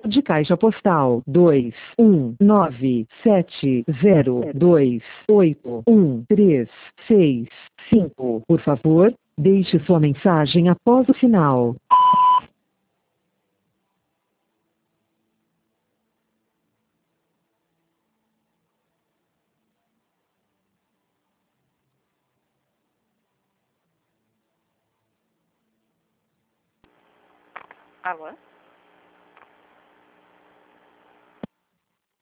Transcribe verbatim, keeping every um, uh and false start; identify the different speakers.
Speaker 1: de caixa postal dois um nove sete zero dois oito um três seis cinco. Por favor, deixe sua mensagem após o sinal.
Speaker 2: Alô?